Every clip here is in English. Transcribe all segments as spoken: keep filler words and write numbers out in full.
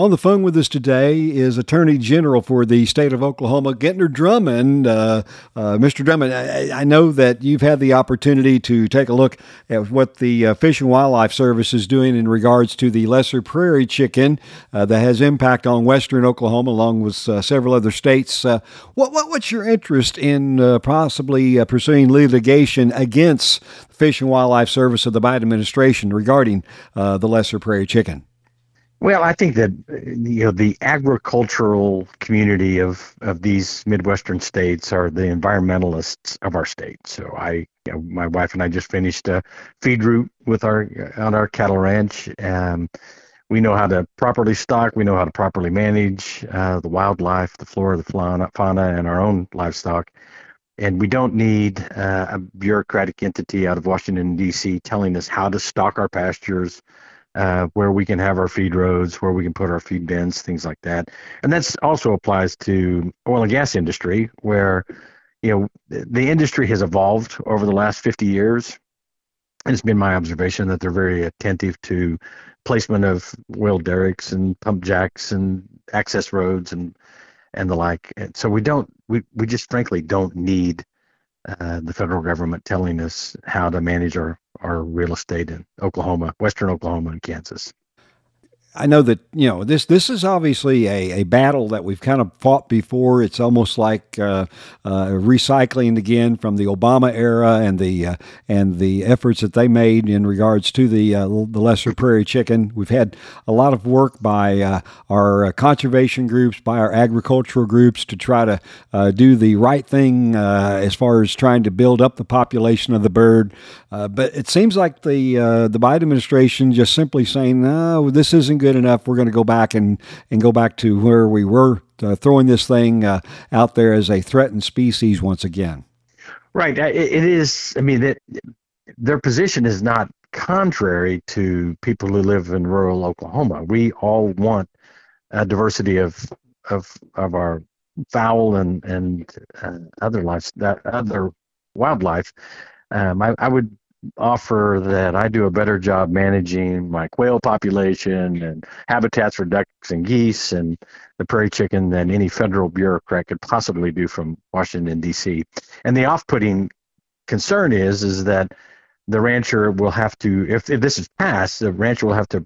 On the phone with us today is Attorney General for the state of Oklahoma, Gentner Drummond. Uh, uh, Mister Drummond, I, I know that you've had the opportunity to take a look at what the uh, Fish and Wildlife Service is doing in regards to the lesser prairie chicken uh, that has impact on western Oklahoma, along with uh, several other states. Uh, what, what what's your interest in uh, possibly uh, pursuing litigation against the Fish and Wildlife Service of the Biden administration regarding uh, the lesser prairie chicken? Well, I think that you know the agricultural community of, of these Midwestern states are the environmentalists of our state. So I, you know, my wife and I just finished a feed route with our on our cattle ranch. Um, we know how to properly stock. We know how to properly manage uh, the wildlife, the flora, the fauna, fauna, and our own livestock. And we don't need uh, a bureaucratic entity out of Washington, D C telling us how to stock our pastures, Uh, where we can have our feed roads, where we can put our feed bins, things like that. And that's also applies to oil and gas industry, where, you know, the industry has evolved over the last fifty years. And it's been my observation that they're very attentive to placement of oil derricks and pump jacks and access roads and, and the like. And so we don't, we, we just frankly don't need uh, the federal government telling us how to manage our our real estate in Oklahoma, western Oklahoma, and Kansas. I know that, you know, this this is obviously a, a battle that we've kind of fought before. It's almost like uh, uh, recycling again from the Obama era and the uh, and the efforts that they made in regards to the uh, the lesser prairie chicken. We've had a lot of work by uh, our uh, conservation groups, by our agricultural groups to try to uh, do the right thing uh, as far as trying to build up the population of the bird. Uh, but it seems like the uh, the Biden administration just simply saying, no, this isn't good enough. We're going to go back and, and go back to where we were, uh, throwing this thing uh, out there as a threatened species once again. Right. It, it is. I mean, it, their position is not contrary to people who live in rural Oklahoma. We all want a diversity of of of our fowl and and uh, other life, that other wildlife. Um, I, I would offer that I do a better job managing my quail population and habitats for ducks and geese and the prairie chicken than any federal bureaucrat could possibly do from Washington, D C. And the off-putting concern is is that the rancher will have to, if, if this is passed, the rancher will have to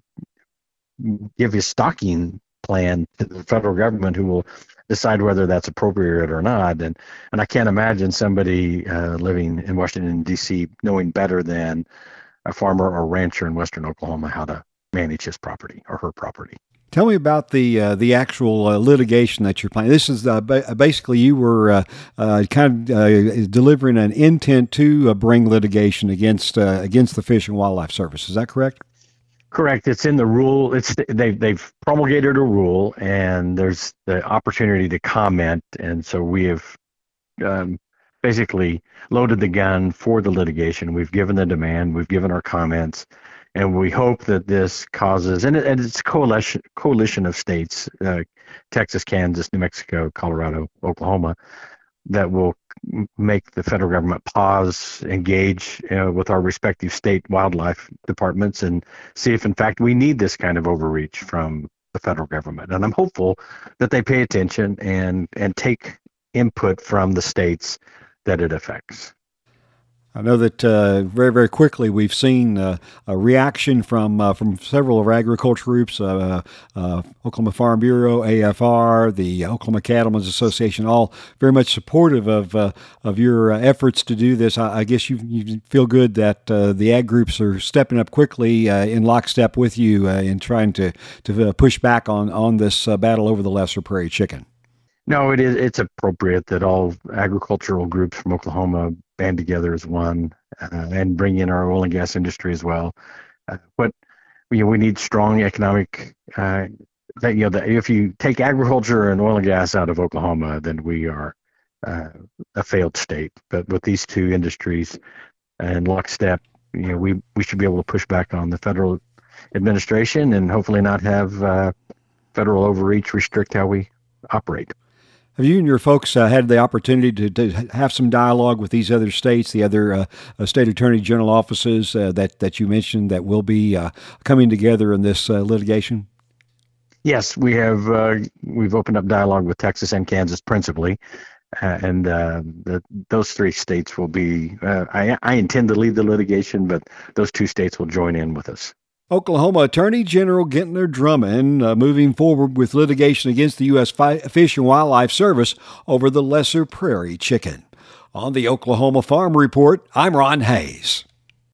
give his stocking plan to the federal government, who will decide whether that's appropriate or not. And and I can't imagine somebody uh, living in Washington, D C knowing better than a farmer or rancher in western Oklahoma how to manage his property or her property. Tell me about the uh, the actual uh, litigation that you're planning. This is uh, ba- basically you were uh, uh, kind of uh, delivering an intent to uh, bring litigation against uh, against the Fish and Wildlife Service. Is that correct? Correct. It's in the rule. It's they've they've promulgated a rule, and there's the opportunity to comment. And so we have um, basically loaded the gun for the litigation. We've given the demand. We've given our comments, and we hope that this causes and, it, and it's a coalition coalition of states: uh, Texas, Kansas, New Mexico, Colorado, Oklahoma, that will make the federal government pause, engage uh, with our respective state wildlife departments, and see if, in fact, we need this kind of overreach from the federal government. And I'm hopeful that they pay attention and, and take input from the states that it affects. I know that uh, very, very quickly we've seen uh, a reaction from uh, from several of our agriculture groups, uh, uh, Oklahoma Farm Bureau, A F R, the Oklahoma Cattlemen's Association, all very much supportive of uh, of your uh, efforts to do this. I, I guess you you feel good that uh, the ag groups are stepping up quickly uh, in lockstep with you uh, in trying to to uh, push back on on this uh, battle over the lesser prairie chicken. No, it is. It's appropriate that all agricultural groups from Oklahoma band together as one uh, and bring in our oil and gas industry as well. Uh, but you know, we need strong economic. Uh, that you know, that if you take agriculture and oil and gas out of Oklahoma, then we are uh, a failed state. But with these two industries and lockstep, you know, we we should be able to push back on the federal administration and hopefully not have uh, federal overreach restrict how we operate. Have you and your folks uh, had the opportunity to, to have some dialogue with these other states, the other uh, uh, state attorney general offices uh, that, that you mentioned that will be uh, coming together in this uh, litigation? Yes, we have. Uh, we've opened up dialogue with Texas and Kansas principally, uh, and uh, the, those three states will be. Uh, I, I intend to lead the litigation, but those two states will join in with us. Oklahoma Attorney General Gentner Drummond uh, moving forward with litigation against the U S Fish and Wildlife Service over the lesser prairie chicken. On the Oklahoma Farm Report, I'm Ron Hayes.